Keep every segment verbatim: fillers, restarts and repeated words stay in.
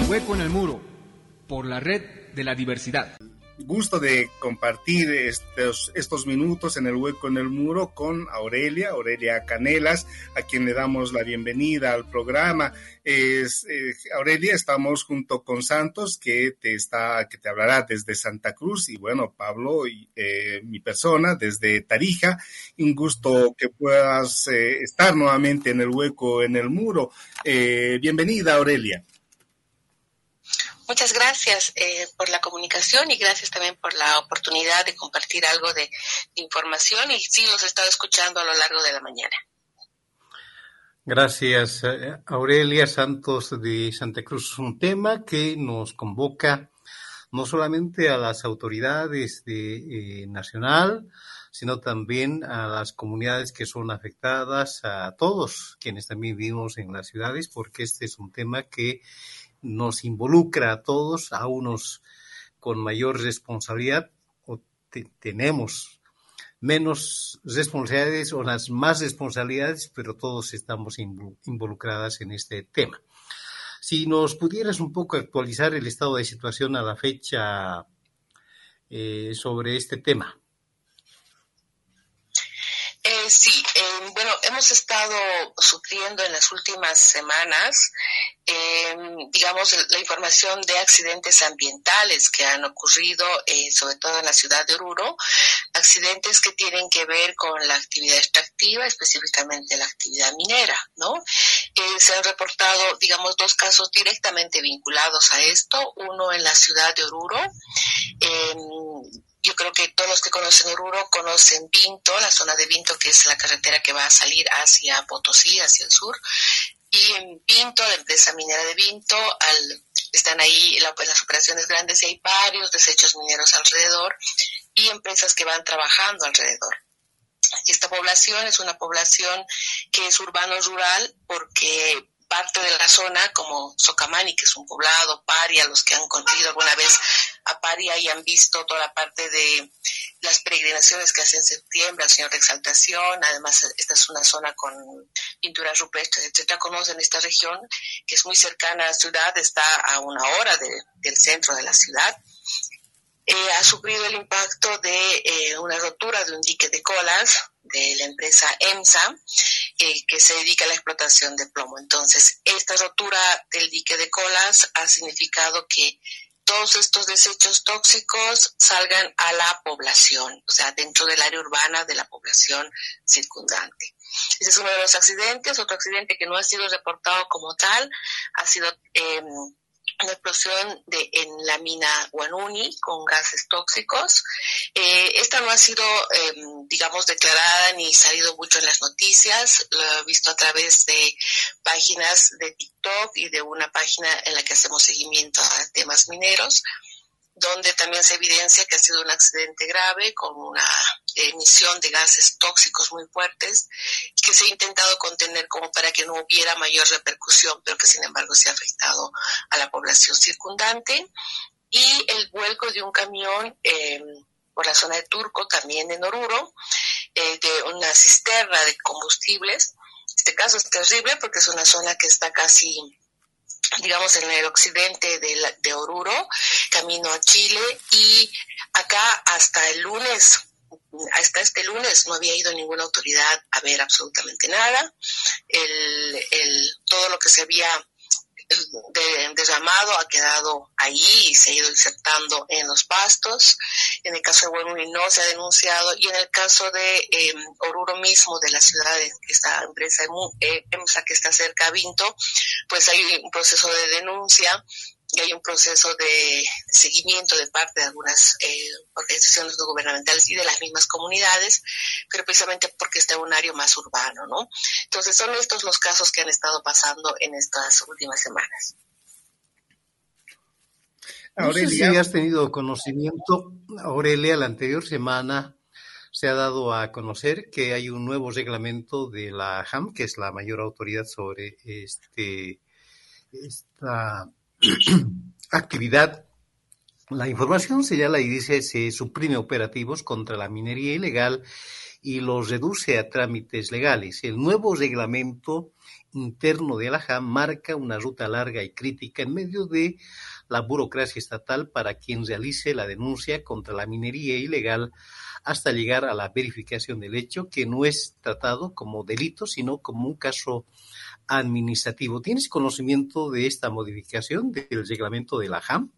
Hueco en el Muro, por la red de la diversidad. Gusto de compartir estos, estos minutos en el Hueco en el Muro con Aurelia, Aurelia Canelas, a quien le damos la bienvenida al programa. Es, eh, Aurelia, estamos junto con Santos, que te está, que te hablará desde Santa Cruz, y bueno, Pablo, y, eh, mi persona, desde Tarija. Un gusto que puedas eh, estar nuevamente en el Hueco en el Muro. Eh, bienvenida, Aurelia. Muchas gracias eh, por la comunicación y gracias también por la oportunidad de compartir algo de, de información, y sí, los he estado escuchando a lo largo de la mañana. Gracias, Aurelia. Santos de Santa Cruz. Un tema que nos convoca no solamente a las autoridades de, eh, nacional, sino también a las comunidades que son afectadas, a todos quienes también vivimos en las ciudades, porque este es un tema que nos involucra a todos, a unos con mayor responsabilidad, o te, tenemos menos responsabilidades, o las más responsabilidades, pero todos estamos involucradas en este tema. Si nos pudieras un poco actualizar el estado de situación a la fecha eh, sobre este tema. Eh, sí, eh, bueno, hemos estado sufriendo en las últimas semanas, eh, digamos, la información de accidentes ambientales que han ocurrido, eh, sobre todo en la ciudad de Oruro, accidentes que tienen que ver con la actividad extractiva, específicamente la actividad minera, ¿no? Eh, se han reportado, digamos, dos casos directamente vinculados a esto, uno en la ciudad de Oruro. eh, Yo creo que todos los que conocen Oruro conocen Vinto, la zona de Vinto, que es la carretera que va a salir hacia Potosí, hacia el sur. Y en Vinto, la empresa minera de Vinto, al, están ahí la, las operaciones grandes y hay varios desechos mineros alrededor y empresas que van trabajando alrededor. Esta población es una población que es urbano-rural porque parte de la zona, como Socamani, que es un poblado, Paria, los que han ido alguna vez a Paria y han visto toda la parte de las peregrinaciones que hace en septiembre al Señor de Exaltación. Además, esta es una zona con pinturas rupestres, etcétera. Conocen esta región, que es muy cercana a la ciudad, está a una hora de, del centro de la ciudad. Eh, ha sufrido el impacto de eh, una rotura de un dique de colas de la empresa EMSA, eh, que se dedica a la explotación de plomo. Entonces, esta rotura del dique de colas ha significado que todos estos desechos tóxicos salgan a la población, o sea, dentro del área urbana de la población circundante. Ese es uno de los accidentes. Otro accidente que no ha sido reportado como tal ha sido eh, una explosión de, en la mina Guanuni con gases tóxicos. Eh, esta no ha sido, eh, digamos, declarada ni salido mucho en las noticias. Lo he visto a través de páginas de TikTok y de una página en la que hacemos seguimiento a temas mineros, donde también se evidencia que ha sido un accidente grave con una emisión de gases tóxicos muy fuertes y que se ha intentado contener como para que no hubiera mayor repercusión, pero que sin embargo se ha afectado a la población circundante. Y el vuelco de un camión eh, por la zona de Turco, también en Oruro, eh, de una cisterna de combustibles. Este caso es terrible porque es una zona que está casi, digamos, en el occidente de, la, de Oruro, camino a Chile, y acá hasta el lunes, hasta este lunes no había ido ninguna autoridad a ver absolutamente nada. El, el, todo lo que se había de, derramado ha quedado ahí y se ha ido insertando en los pastos. En el caso de Guanuni no se ha denunciado, y en el caso de eh, Oruro mismo, de la ciudad de esta empresa eh, EMSA que está cerca a Vinto, pues hay un proceso de denuncia y hay un proceso de seguimiento de parte de algunas eh, organizaciones no gubernamentales y de las mismas comunidades, pero precisamente porque está en un área más urbano, ¿no? Entonces son estos los casos que han estado pasando en estas últimas semanas. Aurelia, no sé si has tenido conocimiento, Aurelia, la anterior semana se ha dado a conocer que hay un nuevo reglamento de la J A M, que es la mayor autoridad sobre este esta actividad. La información señala y dice: se suprime operativos contra la minería ilegal y los reduce a trámites legales. El nuevo reglamento interno de la J A M marca una ruta larga y crítica en medio de la burocracia estatal para quien realice la denuncia contra la minería ilegal hasta llegar a la verificación del hecho, que no es tratado como delito, sino como un caso administrativo. ¿Tienes conocimiento de esta modificación del reglamento de la J A M?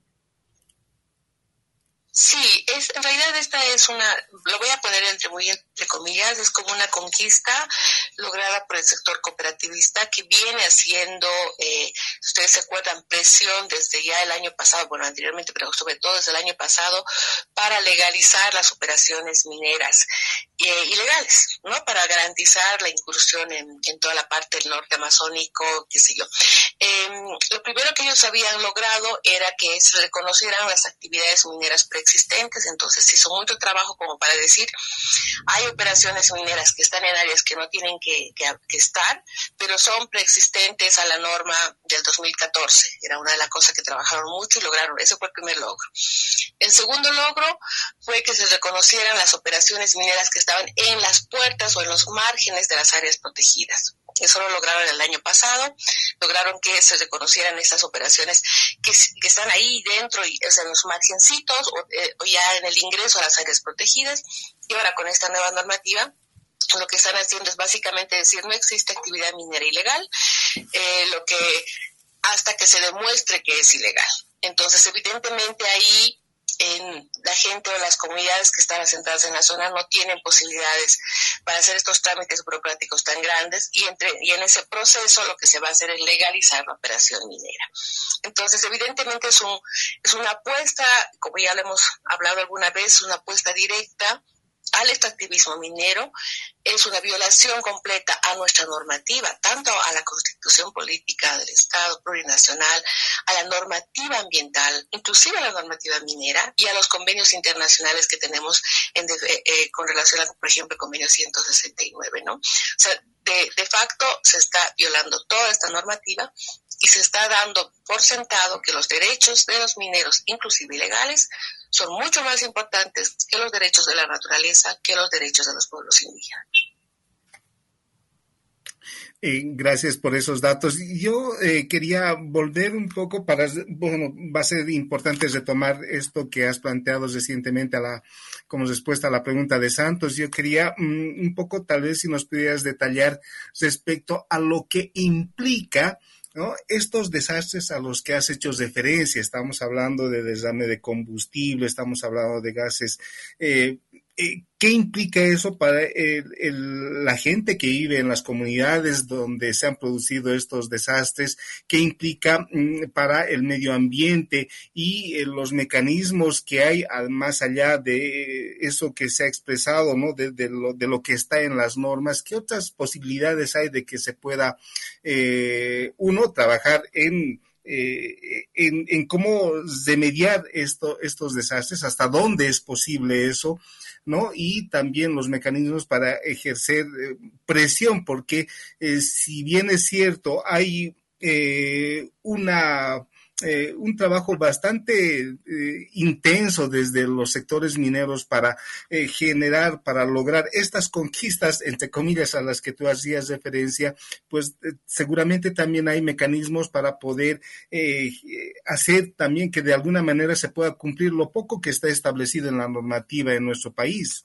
Sí, es, en realidad esta es una, lo voy a poner entre muy entre comillas, es como una conquista lograda por el sector cooperativista que viene haciendo, eh, si ustedes se acuerdan, presión desde ya el año pasado, bueno, anteriormente, pero sobre todo desde el año pasado, para legalizar las operaciones mineras eh, ilegales, ¿no? Para garantizar la incursión en, en toda la parte del norte amazónico, qué sé yo. Eh, lo primero que ellos habían logrado era que se reconocieran las actividades mineras preexistentes, entonces se hizo mucho trabajo como para decir, hay operaciones mineras que están en áreas que no tienen que, que, que estar, pero son preexistentes a la norma del dos mil catorce. Era una de las cosas que trabajaron mucho y lograron. Ese fue el primer logro. El segundo logro fue que se reconocieran las operaciones mineras que estaban en las puertas o en los márgenes de las áreas protegidas. Eso lo lograron el año pasado, lograron que se reconocieran estas operaciones que, que están ahí dentro, y, o sea, en los margencitos o, eh, o ya en el ingreso a las áreas protegidas. Y ahora con esta nueva normativa, lo que están haciendo es básicamente decir, no existe actividad minera ilegal, eh, lo que hasta que se demuestre que es ilegal. Entonces, evidentemente ahí en la gente o las comunidades que están asentadas en la zona no tienen posibilidades para hacer estos trámites burocráticos tan grandes, y, entre, y en ese proceso lo que se va a hacer es legalizar la operación minera. Entonces, evidentemente es, un, es una apuesta, como ya lo hemos hablado alguna vez, una apuesta directa al extractivismo minero, es una violación completa a nuestra normativa, tanto a la Constitución Política del Estado plurinacional, a la normativa ambiental, inclusive a la normativa minera y a los convenios internacionales que tenemos en de, eh, con relación a, por ejemplo, el convenio ciento sesenta y nueve, ¿no? O sea, de, de facto se está violando toda esta normativa y se está dando por sentado que los derechos de los mineros, inclusive ilegales, son mucho más importantes que los derechos de la naturaleza, que los derechos de los pueblos indígenas. Eh, gracias por esos datos. Yo eh, quería volver un poco para, bueno, va a ser importante retomar esto que has planteado recientemente a la, como respuesta a la pregunta de Santos. Yo quería um, un poco, tal vez, si nos pudieras detallar respecto a lo que implica, ¿no?, estos desastres a los que has hecho referencia. Estamos hablando de derrame de combustible, estamos hablando de gases. Eh, eh, ¿Qué implica eso para el, el, la gente que vive en las comunidades donde se han producido estos desastres? ¿Qué implica mm, para el medio ambiente y eh, los mecanismos que hay más allá de eso que se ha expresado, ¿no?, de, de, lo, de lo que está en las normas? ¿Qué otras posibilidades hay de que se pueda, eh, uno, trabajar en Eh, en, en cómo remediar esto, estos desastres, hasta dónde es posible eso, ¿no? Y también los mecanismos para ejercer eh, presión, porque eh, si bien es cierto, hay eh, una eh, un trabajo bastante eh, intenso desde los sectores mineros para eh, generar, para lograr estas conquistas, entre comillas, a las que tú hacías referencia, pues eh, seguramente también hay mecanismos para poder eh, hacer también que de alguna manera se pueda cumplir lo poco que está establecido en la normativa en nuestro país.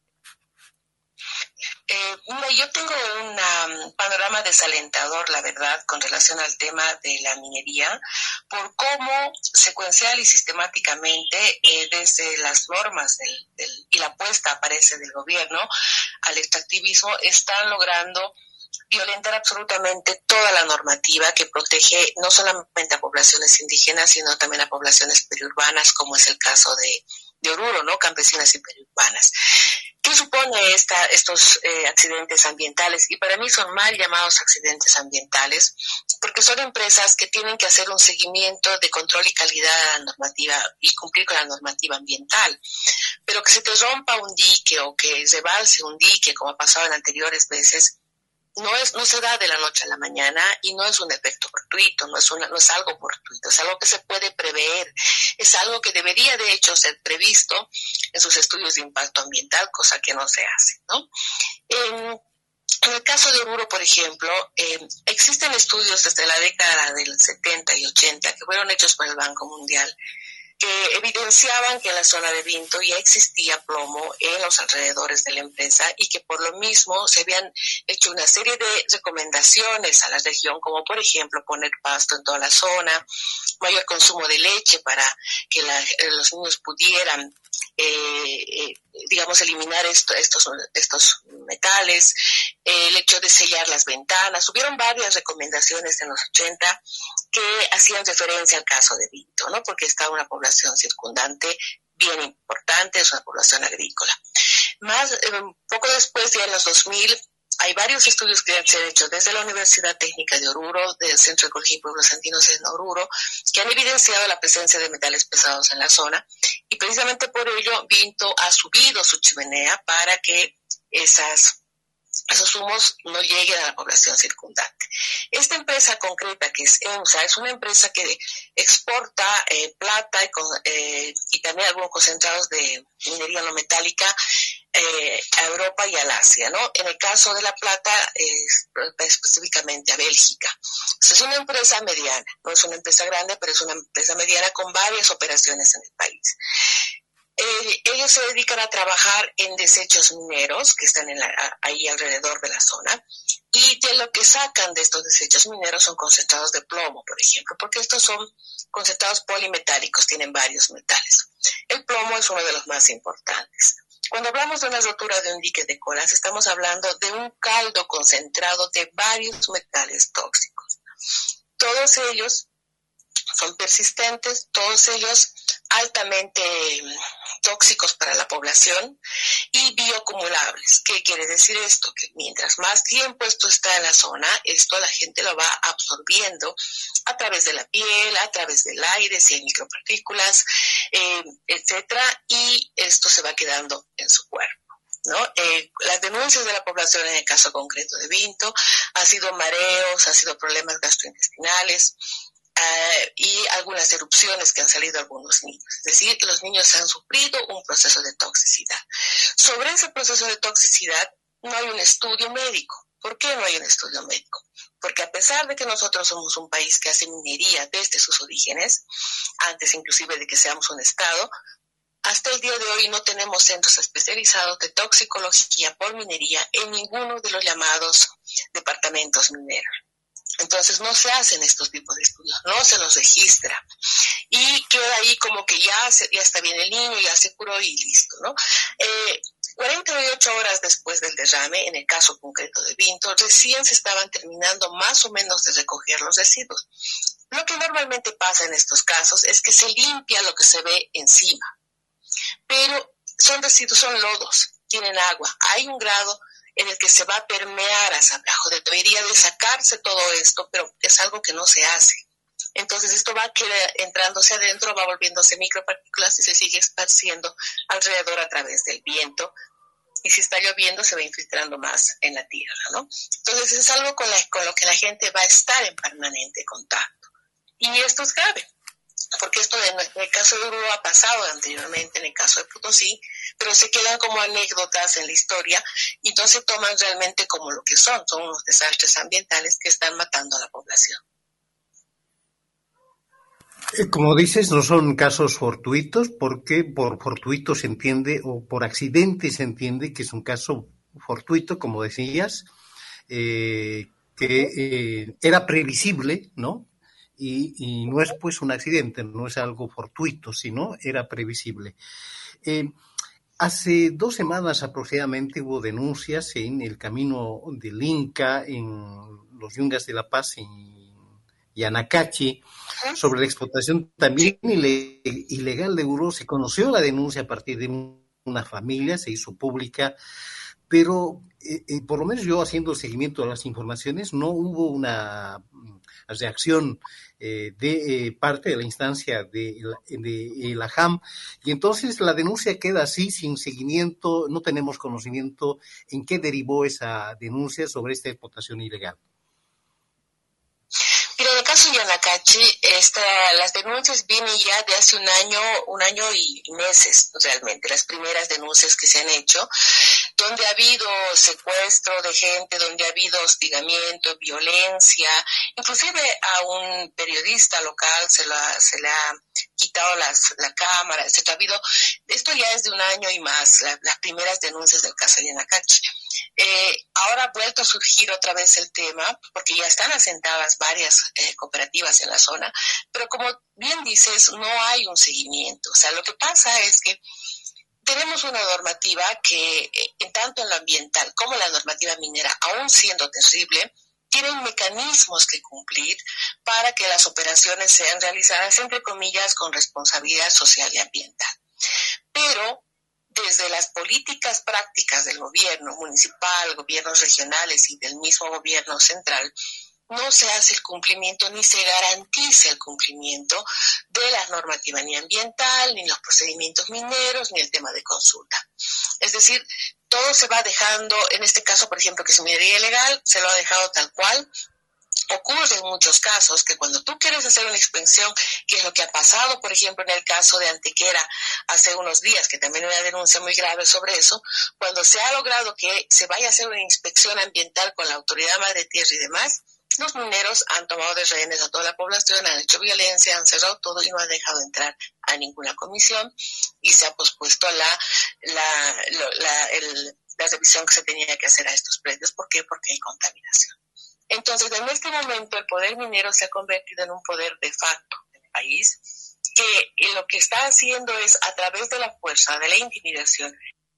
Eh, yo tengo un panorama desalentador, la verdad, con relación al tema de la minería, por cómo secuencial y sistemáticamente eh, desde las normas del, del, y la apuesta, aparece, del gobierno al extractivismo, están logrando violentar absolutamente toda la normativa que protege no solamente a poblaciones indígenas, sino también a poblaciones periurbanas, como es el caso de, de Oruro, ¿no?, campesinas y periurbanas. ¿Qué supone esta, estos eh, accidentes ambientales? Y para mí son mal llamados accidentes ambientales, porque son empresas que tienen que hacer un seguimiento de control y calidad a la normativa y cumplir con la normativa ambiental. Pero que se te rompa un dique o que se balse un dique, como ha pasado en anteriores veces, no es, no se da de la noche a la mañana y no es un efecto fortuito, no es una, no es algo fortuito, es algo que se puede prever, es algo que debería de hecho ser previsto en sus estudios de impacto ambiental, cosa que no se hace, ¿no? Eh, En el caso de Oruro, por ejemplo, eh, existen estudios desde la década del setenta y ochenta que fueron hechos por el Banco Mundial, que evidenciaban que en la zona de Vinto ya existía plomo en los alrededores de la empresa y que por lo mismo se habían hecho una serie de recomendaciones a la región, como por ejemplo poner pasto en toda la zona, mayor consumo de leche para que la, los niños pudieran, eh, eh, digamos, eliminar esto, estos, estos metales, eh, el hecho de sellar las ventanas. Hubieron varias recomendaciones en los ochenta que hacían referencia al caso de Vinto, ¿no? Porque está una población circundante bien importante, es una población agrícola. Más, eh, poco después, ya en los dos mil, hay varios estudios que se han hecho desde la Universidad Técnica de Oruro, del Centro de Ecología y Pueblos Andinos en Oruro, que han evidenciado la presencia de metales pesados en la zona, y precisamente por ello Vinto ha subido su chimenea para que esas esos humos no lleguen a la población circundante. Esta empresa concreta, que es EMSA, es una empresa que exporta eh, plata y, con, eh, y también algunos concentrados de minería no metálica eh, a Europa y al Asia, ¿no? En el caso de la plata, eh, específicamente a Bélgica. Es una empresa mediana, no es una empresa grande, pero es una empresa mediana con varias operaciones en el país. Eh, ellos se dedican a trabajar en desechos mineros que están en la, ahí alrededor de la zona, y de lo que sacan de estos desechos mineros son concentrados de plomo, por ejemplo, porque estos son concentrados polimetálicos, tienen varios metales. El plomo es uno de los más importantes. Cuando hablamos de una rotura de un dique de colas, estamos hablando de un caldo concentrado de varios metales tóxicos. Todos ellos son persistentes, todos ellos altamente tóxicos para la población y bioacumulables. ¿Qué quiere decir esto? Que mientras más tiempo esto está en la zona, esto la gente lo va absorbiendo a través de la piel, a través del aire, si hay micropartículas, eh, etcétera, y esto se va quedando en su cuerpo, ¿no? Eh, las denuncias de la población en el caso concreto de Vinto ha sido mareos, ha sido problemas gastrointestinales, Uh, y algunas erupciones que han salido a algunos niños. Es decir, los niños han sufrido un proceso de toxicidad. Sobre ese proceso de toxicidad no hay un estudio médico. ¿Por qué no hay un estudio médico? Porque a pesar de que nosotros somos un país que hace minería desde sus orígenes, antes inclusive de que seamos un estado, hasta el día de hoy no tenemos centros especializados de toxicología por minería en ninguno de los llamados departamentos mineros. Entonces no se hacen estos tipos de estudios, no se los registra. Y queda ahí como que ya, se, ya está bien el niño, ya se curó y listo, ¿no? Eh, cuarenta y ocho horas después del derrame, en el caso concreto de Vinto, recién se estaban terminando más o menos de recoger los residuos. Lo que normalmente pasa en estos casos es que se limpia lo que se ve encima. Pero son residuos, son lodos, tienen agua, hay un grado en el que se va a permear hacia abajo. Debería de sacarse todo esto, pero es algo que no se hace. Entonces esto va a quedar entrándose adentro, va volviéndose micropartículas y se sigue esparciendo alrededor a través del viento. Y si está lloviendo se va infiltrando más en la tierra, ¿no? Entonces es algo con, la, con lo que la gente va a estar en permanente contacto. Y esto es grave, porque esto en el caso de Oruro ha pasado anteriormente, en el caso de Potosí, pero se quedan como anécdotas en la historia y no se toman realmente como lo que son, son unos desastres ambientales que están matando a la población. Como dices, no son casos fortuitos, porque por fortuito se entiende, o por accidente se entiende que es un caso fortuito, como decías, eh, que eh, era previsible, ¿no? Y, y no es pues un accidente, no es algo fortuito, sino era previsible. Eh, hace dos semanas aproximadamente hubo denuncias en el camino del Inca, en los Yungas de La Paz y Yanacachi, sobre la explotación también ilegal de oro. Se conoció la denuncia a partir de una familia, se hizo pública, pero eh, eh, por lo menos yo haciendo seguimiento a las informaciones no hubo una reacción eh, de eh, parte de la instancia de, de, de la J A M, y entonces la denuncia queda así, sin seguimiento. No tenemos conocimiento en qué derivó esa denuncia sobre esta explotación ilegal. Mira, en el caso de Yanacachi, esta, las denuncias vienen ya de hace un año, un año y meses realmente, las primeras denuncias que se han hecho. donde ha habido secuestro de gente, donde ha habido hostigamiento, violencia, inclusive a un periodista local se, la, se le ha quitado las, la cámara, etcétera. Ha habido, esto ya es de un año y más, la, las primeras denuncias del caso de Yanacachi. Eh, ahora ha vuelto a surgir otra vez el tema, porque ya están asentadas varias eh, cooperativas en la zona, pero como bien dices, no hay un seguimiento. O sea, lo que pasa es que tenemos una normativa que, eh, tanto en lo ambiental como en la normativa minera, aún siendo terrible, tienen mecanismos que cumplir para que las operaciones sean realizadas, entre comillas, con responsabilidad social y ambiental. Pero desde las políticas prácticas del gobierno municipal, gobiernos regionales y del mismo gobierno central, no se hace el cumplimiento ni se garantiza el cumplimiento de la normativa ni ambiental, ni los procedimientos mineros, ni el tema de consulta. Es decir, todo se va dejando, en este caso, por ejemplo, que es minería ilegal, se lo ha dejado tal cual. Ocurre en muchos casos que cuando tú quieres hacer una inspección, que es lo que ha pasado, por ejemplo, en el caso de Antequera hace unos días, que también hay una denuncia muy grave sobre eso, cuando se ha logrado que se vaya a hacer una inspección ambiental con la autoridad madre tierra y demás, los mineros han tomado de rehenes a toda la población, han hecho violencia, han cerrado todo y no han dejado entrar a ninguna comisión y se ha pospuesto la, la, la, la, el, la revisión que se tenía que hacer a estos predios. ¿Por qué? Porque hay contaminación. Entonces, en este momento, el poder minero se ha convertido en un poder de facto del país, que lo que está haciendo es, a través de la fuerza, de la intimidación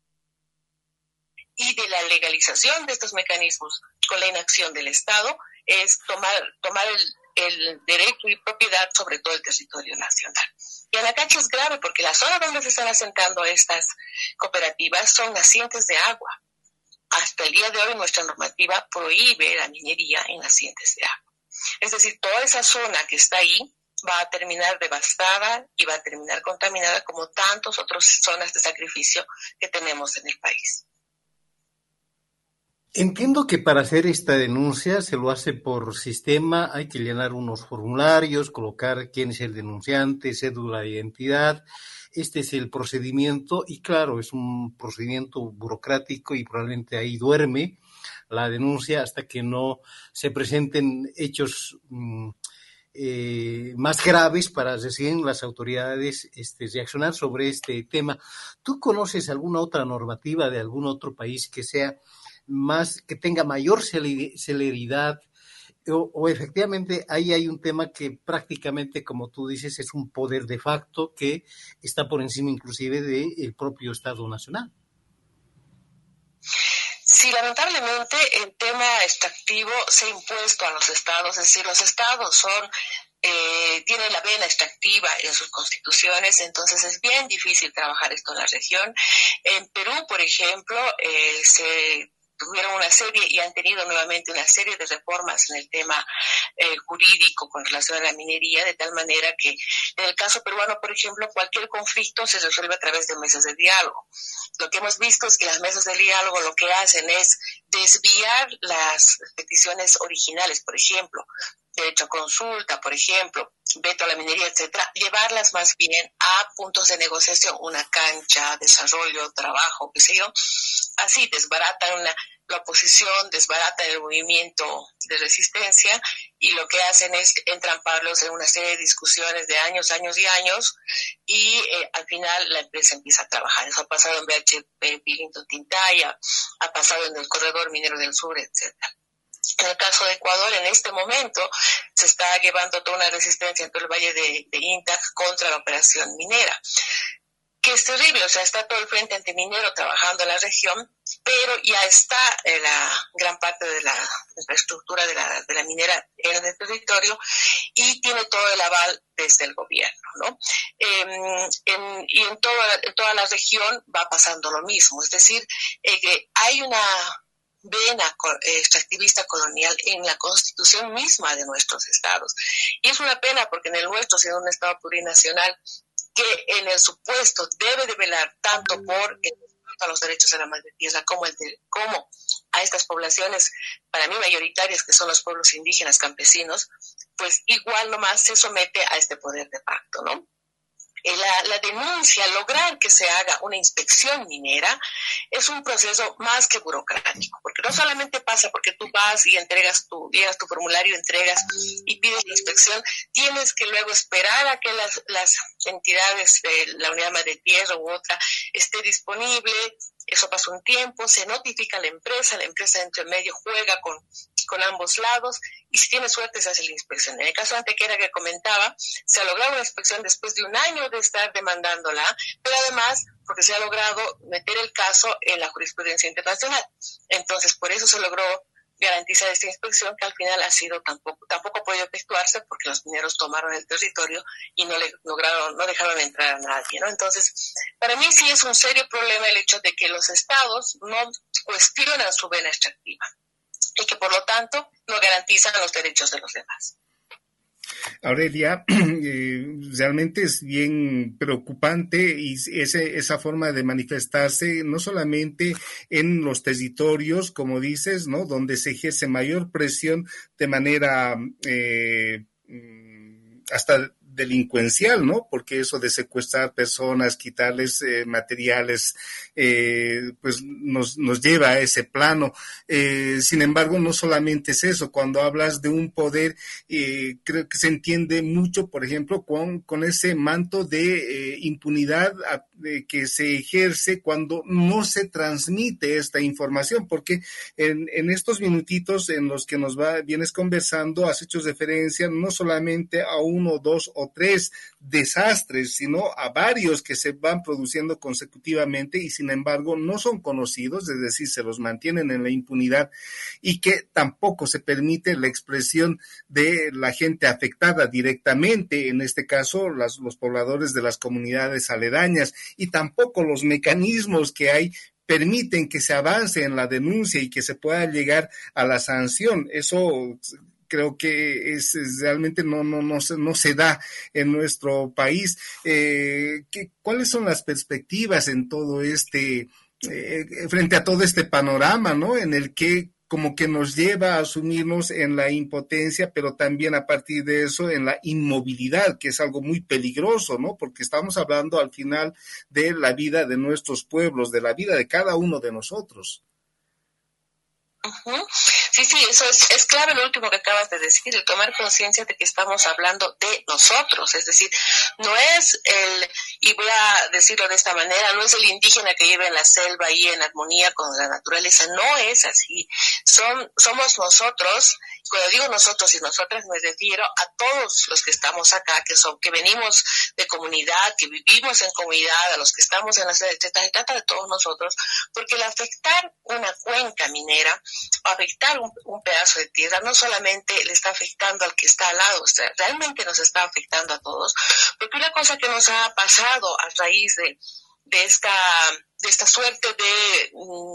y de la legalización de estos mecanismos con la inacción del Estado, es tomar, tomar el, el derecho y propiedad sobre todo el territorio nacional. Y Yanacachi es grave porque la zona donde se están asentando estas cooperativas son nacientes de agua. Hasta el día de hoy nuestra normativa prohíbe la minería en nacientes de agua. Es decir, toda esa zona que está ahí va a terminar devastada y va a terminar contaminada como tantas otras zonas de sacrificio que tenemos en el país. Entiendo que para hacer esta denuncia se lo hace por sistema, hay que llenar unos formularios, colocar quién es el denunciante, cédula de identidad. Este es el procedimiento y claro, es un procedimiento burocrático y probablemente ahí duerme la denuncia hasta que no se presenten hechos mmm, eh, más graves para recién las autoridades este, reaccionar sobre este tema. ¿Tú conoces alguna otra normativa de algún otro país que sea más, que tenga mayor celeridad? O, o efectivamente ahí hay un tema que prácticamente, como tú dices, es un poder de facto que está por encima inclusive del propio Estado Nacional. Sí, lamentablemente el tema extractivo se ha impuesto a los estados, es decir, los estados son eh, tienen la vena extractiva en sus constituciones, entonces es bien difícil trabajar esto en la región. En Perú, por ejemplo, eh, se tuvieron una serie y han tenido nuevamente una serie de reformas en el tema eh, jurídico con relación a la minería, de tal manera que en el caso peruano, por ejemplo, cualquier conflicto se resuelve a través de mesas de diálogo. Lo que hemos visto es que las mesas de diálogo lo que hacen es desviar las peticiones originales, por ejemplo, derecho a consulta, por ejemplo, veto a la minería, etcétera, llevarlas más bien a puntos de negociación, una cancha, desarrollo, trabajo, qué sé yo. Así desbaratan una, la oposición, desbaratan el movimiento de resistencia y lo que hacen es entramparlos en una serie de discusiones de años, años y años y eh, al final la empresa empieza a trabajar. Eso ha pasado en B H P Billington Tintaya, ha pasado en el Corredor Minero del Sur, etcétera. En el caso de Ecuador, en este momento, se está llevando toda una resistencia en todo el valle de, de Intac contra la operación minera, que es terrible. O sea, está todo el frente antiminero trabajando en la región, pero ya está eh, la gran parte de la infraestructura de la, de la minera en el territorio y tiene todo el aval desde el gobierno, ¿no? Eh, en, y en toda, en toda la región va pasando lo mismo, es decir, eh, que hay una vena extractivista colonial en la constitución misma de nuestros estados. Y es una pena porque en el nuestro, siendo un estado plurinacional, que en el supuesto debe de velar tanto por el respeto a los derechos de la madre tierra como, el de, como a estas poblaciones, para mí mayoritarias, que son los pueblos indígenas campesinos, pues igual nomás se somete a este poder de facto, ¿no? La, la denuncia, lograr que se haga una inspección minera, es un proceso más que burocrático, porque no solamente pasa porque tú vas y entregas tu, llegas tu formulario, entregas y pides la inspección, tienes que luego esperar a que las, las entidades de la unidad madre tierra u otra esté disponible. Eso pasa un tiempo, se notifica a la empresa, la empresa entre medio juega con, con ambos lados y si tiene suerte se hace la inspección. En el caso de Antequera que comentaba, se ha logrado una inspección después de un año de estar demandándola, pero además porque se ha logrado meter el caso en la jurisprudencia internacional. Entonces, por eso se logró garantizar esta inspección que al final ha sido tampoco tampoco ha podido efectuarse porque los mineros tomaron el territorio y no le lograron no dejaron entrar a nadie, ¿no? Entonces, para mí sí es un serio problema el hecho de que los estados no cuestionan su vena extractiva y que por lo tanto no garantizan los derechos de los demás. Aurelia, eh, realmente es bien preocupante y ese, esa forma de manifestarse no solamente en los territorios, como dices, ¿no? Donde se ejerce mayor presión de manera eh, hasta delincuencial, ¿no? Porque eso de secuestrar personas, quitarles eh, materiales, eh, pues nos, nos lleva a ese plano. Eh, sin embargo, no solamente es eso. Cuando hablas de un poder, eh, creo que se entiende mucho, por ejemplo, con, con ese manto de eh, impunidad a, de que se ejerce cuando no se transmite esta información, porque en, en estos minutitos en los que nos va, vienes conversando, has hecho referencia no solamente a uno, dos o tres desastres, sino a varios que se van produciendo consecutivamente y sin embargo no son conocidos, es decir, se los mantienen en la impunidad y que tampoco se permite la expresión de la gente afectada directamente, en este caso las, los pobladores de las comunidades aledañas, y tampoco los mecanismos que hay permiten que se avance en la denuncia y que se pueda llegar a la sanción. Eso creo que es, es realmente no no no se no se da en nuestro país. Eh, ¿qué, ¿Cuáles son las perspectivas en todo este eh, frente a todo este panorama, ¿no? En el que como que nos lleva a asumirnos en la impotencia, pero también a partir de eso en la inmovilidad, que es algo muy peligroso, ¿no? Porque estamos hablando al final de la vida de nuestros pueblos, de la vida de cada uno de nosotros. Uh-huh. Sí, sí, eso es, es clave lo último que acabas de decir, el tomar conciencia de que estamos hablando de nosotros, es decir, no es el, y voy a decirlo de esta manera, no es el indígena que vive en la selva y en armonía con la naturaleza, no es así, son, somos nosotros. Cuando digo nosotros y nosotras me refiero a todos los que estamos acá, que son, que venimos de comunidad, que vivimos en comunidad, a los que estamos en la ciudad, etcétera, se trata de todos nosotros, porque el afectar una cuenca minera, o afectar un, un pedazo de tierra, no solamente le está afectando al que está al lado, o sea, realmente nos está afectando a todos, porque una cosa que nos ha pasado a raíz de, de esta, de esta suerte de,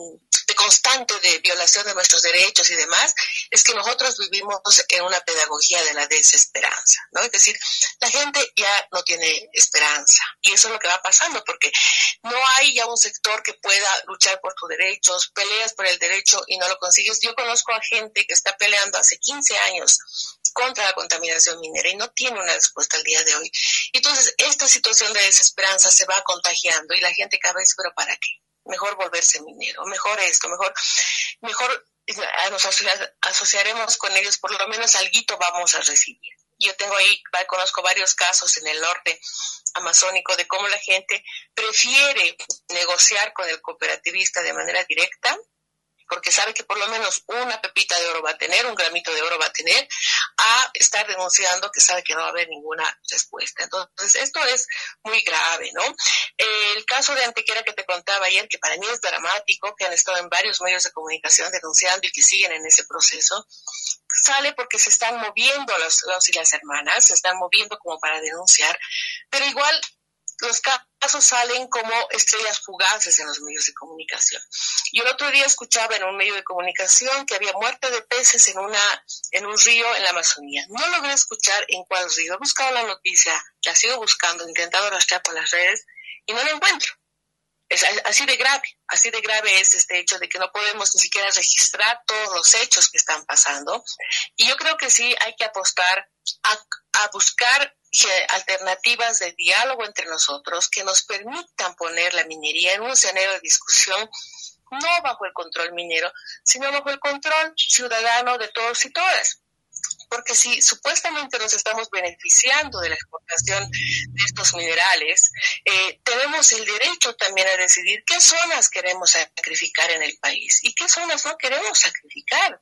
de constante de violación de nuestros derechos y demás, es que nosotros vivimos en una pedagogía de la desesperanza, ¿no? Es decir, la gente ya no tiene esperanza y eso es lo que va pasando porque no hay ya un sector que pueda luchar por tus derechos, peleas por el derecho y no lo consigues. Yo conozco a gente que está peleando hace quince años contra la contaminación minera y no tiene una respuesta al día de hoy. Entonces, esta situación de desesperanza se va contagiando y la gente cada vez, ¿pero para qué? Mejor volverse minero, mejor esto, mejor, mejor nos asociaremos con ellos, por lo menos alguito vamos a recibir. Yo tengo ahí, conozco varios casos en el norte amazónico de cómo la gente prefiere negociar con el cooperativista de manera directa, porque sabe que por lo menos una pepita de oro va a tener, un gramito de oro va a tener, a estar denunciando que sabe que no va a haber ninguna respuesta. Entonces, esto es muy grave, ¿no? Eh, el caso de Antequera que te contaba ayer, que para mí es dramático, que han estado en varios medios de comunicación denunciando y que siguen en ese proceso, sale porque se están moviendo los, los y las hermanas, se están moviendo como para denunciar, pero igual los casos salen como estrellas fugaces en los medios de comunicación. Yo el otro día escuchaba en un medio de comunicación que había muerte de peces en una en un río en la Amazonía. No logré escuchar en cuál río. He buscado la noticia, la sigo buscando, intentado rastrear por las redes y no la encuentro. Es así de grave, así de grave es este hecho de que no podemos ni siquiera registrar todos los hechos que están pasando. Y yo creo que sí hay que apostar a, a buscar alternativas de diálogo entre nosotros que nos permitan poner la minería en un escenario de discusión, no bajo el control minero, sino bajo el control ciudadano de todos y todas. Porque si supuestamente nos estamos beneficiando de la exportación de estos minerales, eh, tenemos el derecho también a decidir qué zonas queremos sacrificar en el país y qué zonas no queremos sacrificar.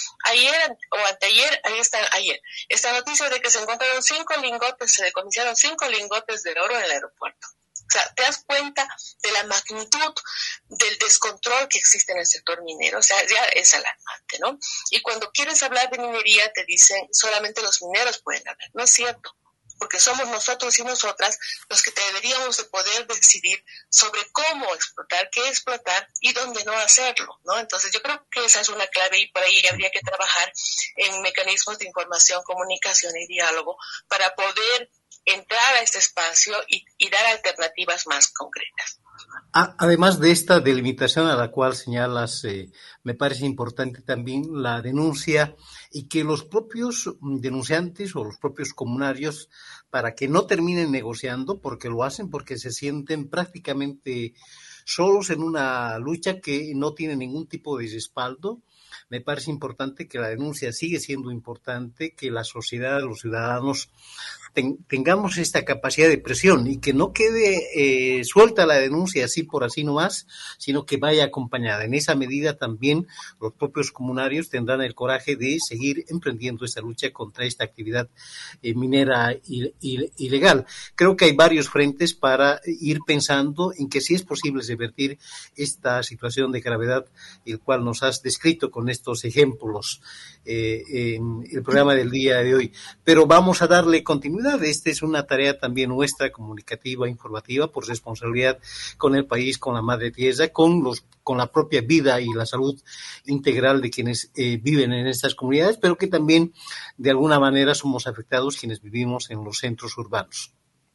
Ayer o anteayer, ahí está, ayer, esta noticia de que se encontraron cinco lingotes, se decomisaron cinco lingotes de oro en el aeropuerto. O sea, te das cuenta de la magnitud del descontrol que existe en el sector minero. O sea, ya es alarmante, ¿no? Y cuando quieres hablar de minería, te dicen solamente los mineros pueden hablar. No es cierto, porque somos nosotros y nosotras los que deberíamos de poder decidir sobre cómo explotar, qué explotar y dónde no hacerlo, ¿no? Entonces yo creo que esa es una clave y por ahí habría que trabajar en mecanismos de información, comunicación y diálogo para poder entrar a este espacio y, y dar alternativas más concretas. Además de esta delimitación a la cual señalas, eh, me parece importante también la denuncia y que los propios denunciantes o los propios comunarios, para que no terminen negociando, porque lo hacen porque se sienten prácticamente solos en una lucha que no tiene ningún tipo de respaldo. Me parece importante que la denuncia sigue siendo importante, que la sociedad, los ciudadanos ten, tengamos esta capacidad de presión y que no quede eh, suelta la denuncia así por así nomás, sino que vaya acompañada. En esa medida también los propios comunarios tendrán el coraje de seguir emprendiendo esta lucha contra esta actividad eh, minera il, il, ilegal. Creo que hay varios frentes para ir pensando en que sí es posible revertir esta situación de gravedad, el cual nos has descrito con estos ejemplos eh, en el programa del día de hoy. Pero vamos a darle continuidad. Esta es una tarea también nuestra, comunicativa, informativa, por responsabilidad con el país, con la madre tierra, con los con la propia vida y la salud integral de quienes eh, viven en estas comunidades, pero que también de alguna manera somos afectados quienes vivimos en los centros urbanos.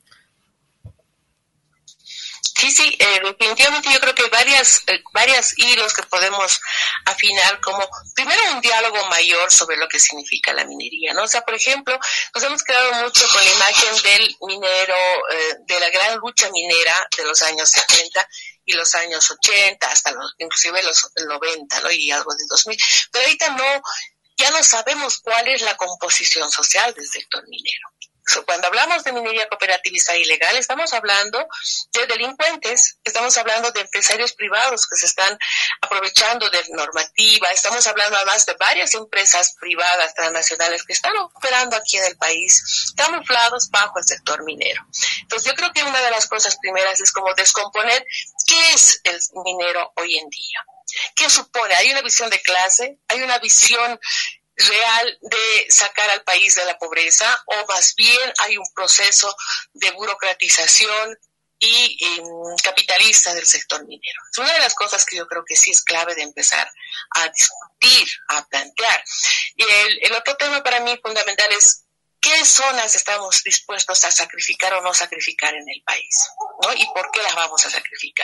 Sí, sí, eh, definitivamente yo creo que hay varias, eh, varias hilos que podemos afinar, como primero un diálogo mayor sobre lo que significa la minería, ¿no? O sea, por ejemplo, nos hemos quedado mucho con la imagen del minero, eh, de la gran lucha minera de los años setenta y los años ochenta, hasta los, inclusive los noventa, ¿no? Y algo del dos mil. Pero ahorita no, ya no sabemos cuál es la composición social del sector minero. Cuando hablamos de minería cooperativista ilegal, estamos hablando de delincuentes, estamos hablando de empresarios privados que se están aprovechando de normativa, estamos hablando además de varias empresas privadas transnacionales que están operando aquí en el país, camuflados bajo el sector minero. Entonces yo creo que una de las cosas primeras es como descomponer qué es el minero hoy en día. ¿Qué supone? Hay una visión de clase, hay una visión real de sacar al país de la pobreza, o más bien hay un proceso de burocratización y eh, capitalista del sector minero. Es una de las cosas que yo creo que sí es clave de empezar a discutir, a plantear. Y el, el otro tema para mí fundamental es qué zonas estamos dispuestos a sacrificar o no sacrificar en el país, ¿no? Y por qué las vamos a sacrificar.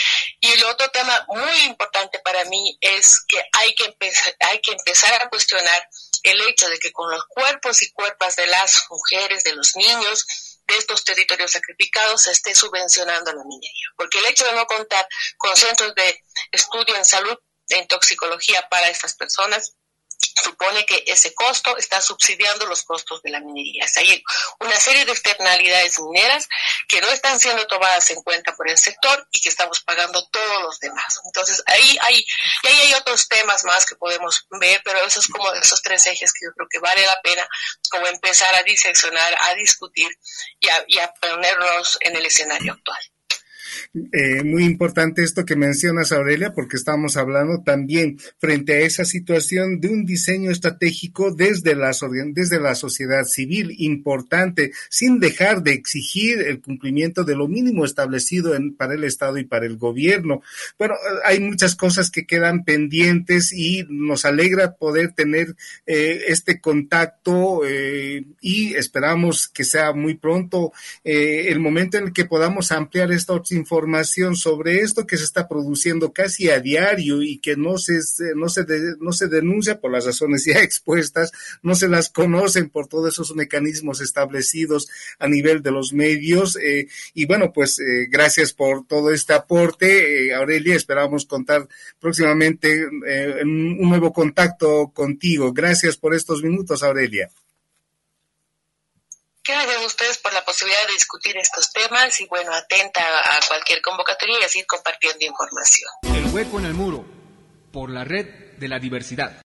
Y el otro tema muy importante para mí es que hay que empezar, hay que empezar a cuestionar el hecho de que con los cuerpos y cuerpas de las mujeres, de los niños, de estos territorios sacrificados, se esté subvencionando la minería. Porque el hecho de no contar con centros de estudio en salud, en toxicología para estas personas, supone que ese costo está subsidiando los costos de la minería. Hay una serie de externalidades mineras que no están siendo tomadas en cuenta por el sector y que estamos pagando todos los demás. Entonces, ahí hay, y ahí hay otros temas más que podemos ver, pero esos es como esos tres ejes que yo creo que vale la pena como empezar a diseccionar, a discutir y a, y a ponernos en el escenario actual. Eh, muy importante esto que mencionas, Aurelia, porque estamos hablando también frente a esa situación de un diseño estratégico desde la, desde la sociedad civil, importante, sin dejar de exigir el cumplimiento de lo mínimo establecido en, para el Estado y para el gobierno. Pero hay muchas cosas que quedan pendientes y nos alegra poder tener eh, este contacto eh, y esperamos que sea muy pronto eh, el momento en el que podamos ampliar esta información información sobre esto que se está produciendo casi a diario y que no se, no se, de, no se denuncia por las razones ya expuestas, no se las conocen por todos esos mecanismos establecidos a nivel de los medios. Eh, y bueno, pues eh, gracias por todo este aporte, eh, Aurelia. Esperamos contar próximamente eh, en un nuevo contacto contigo. Gracias por estos minutos, Aurelia. Gracias a ustedes por la posibilidad de discutir estos temas y bueno, atenta a cualquier convocatoria y así compartiendo información. El hueco en el muro, por la red de la diversidad.